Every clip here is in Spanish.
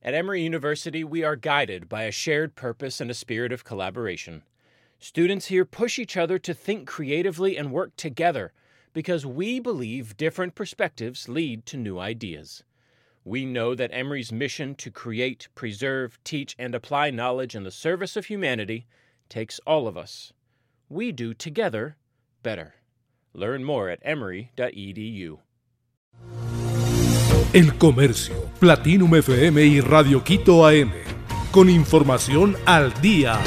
At Emory University, we are guided by a shared purpose and a spirit of collaboration. Students here push each other to think creatively and work together because we believe different perspectives lead to new ideas. We know that Emory's mission to create, preserve, teach, and apply knowledge in the service of humanity takes all of us. We do together better. Learn more at emory.edu. El Comercio, Platinum FM y Radio Quito AM. Con información al día.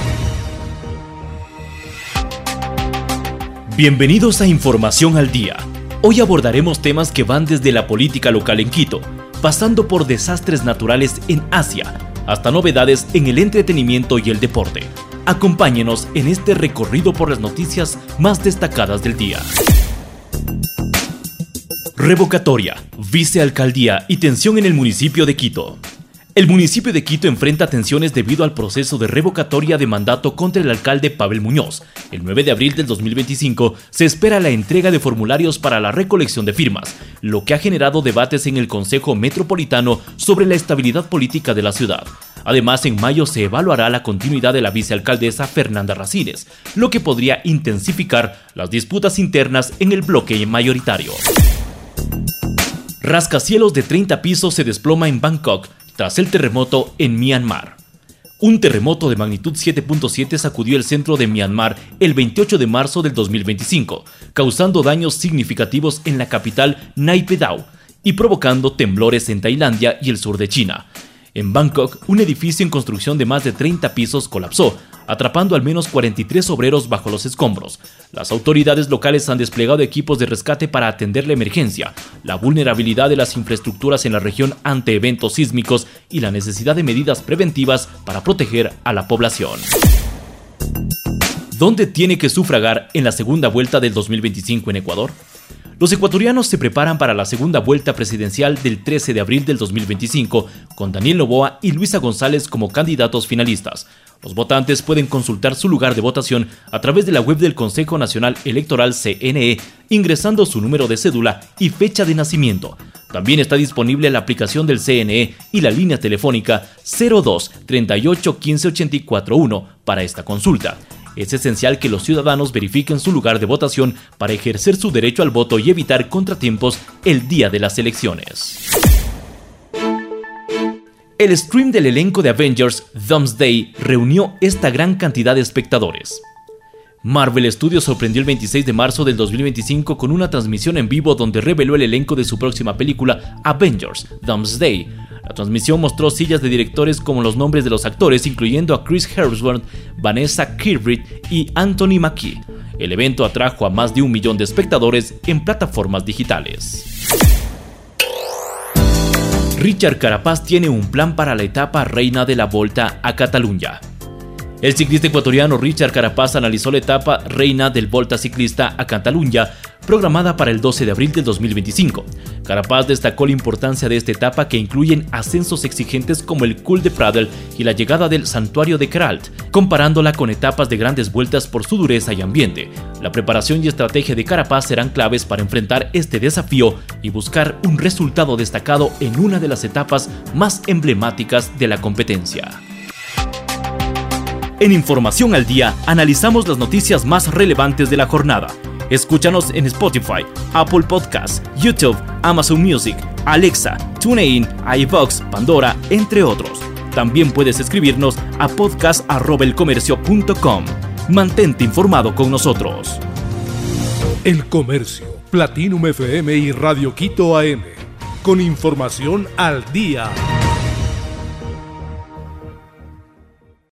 Bienvenidos a Información al Día. Hoy abordaremos temas que van desde la política local en Quito, pasando por desastres naturales en Asia, hasta novedades en el entretenimiento y el deporte. Acompáñenos en este recorrido por las noticias más destacadas del día. Revocatoria, vicealcaldía y tensión en el municipio de Quito. El municipio de Quito enfrenta tensiones debido al proceso de revocatoria de mandato contra el alcalde Pavel Muñoz. El 9 de abril del 2025 se espera la entrega de formularios para la recolección de firmas, lo que ha generado debates en el Consejo Metropolitano sobre la estabilidad política de la ciudad. Además, en mayo se evaluará la continuidad de la vicealcaldesa Fernanda Racines, lo que podría intensificar las disputas internas en el bloque mayoritario. Rascacielos de 30 pisos se desploma en Bangkok tras el terremoto en Myanmar. Un terremoto de magnitud 7.7 sacudió el centro de Myanmar el 28 de marzo del 2025, causando daños significativos en la capital Naypyidaw y provocando temblores en Tailandia y el sur de China. En Bangkok, un edificio en construcción de más de 30 pisos colapsó, atrapando al menos 43 obreros bajo los escombros. Las autoridades locales han desplegado equipos de rescate para atender la emergencia, la vulnerabilidad de las infraestructuras en la región ante eventos sísmicos y la necesidad de medidas preventivas para proteger a la población. ¿Dónde tiene que sufragar en la segunda vuelta del 2025 en Ecuador? Los ecuatorianos se preparan para la segunda vuelta presidencial del 13 de abril del 2025, con Daniel Noboa y Luisa González como candidatos finalistas. Los votantes pueden consultar su lugar de votación a través de la web del Consejo Nacional Electoral CNE, ingresando su número de cédula y fecha de nacimiento. También está disponible la aplicación del CNE y la línea telefónica 02 38 15 84 1 para esta consulta. Es esencial que los ciudadanos verifiquen su lugar de votación para ejercer su derecho al voto y evitar contratiempos el día de las elecciones. El stream del elenco de Avengers, Doomsday, reunió esta gran cantidad de espectadores. Marvel Studios sorprendió el 26 de marzo del 2025 con una transmisión en vivo donde reveló el elenco de su próxima película, Avengers, Doomsday. La transmisión mostró sillas de directores como los nombres de los actores, incluyendo a Chris Hemsworth, Vanessa Kirby y Anthony Mackie. El evento atrajo a más de 1 millón de espectadores en plataformas digitales. Richard Carapaz tiene un plan para la etapa reina de la Volta a Catalunya. El ciclista ecuatoriano Richard Carapaz analizó la etapa reina del Volta Ciclista a Catalunya, programada para el 12 de abril del 2025. Carapaz destacó la importancia de esta etapa, que incluyen ascensos exigentes como el Col de Pradel y la llegada del Santuario de Queralt, comparándola con etapas de grandes vueltas por su dureza y ambiente. La preparación y estrategia de Carapaz serán claves para enfrentar este desafío y buscar un resultado destacado en una de las etapas más emblemáticas de la competencia. En Información al Día, analizamos las noticias más relevantes de la jornada. Escúchanos en Spotify, Apple Podcasts, YouTube, Amazon Music, Alexa, TuneIn, iVoox, Pandora, entre otros. También puedes escribirnos a podcast@elcomercio.com. Mantente informado con nosotros. El Comercio, Platinum FM y Radio Quito AM. Con información al día.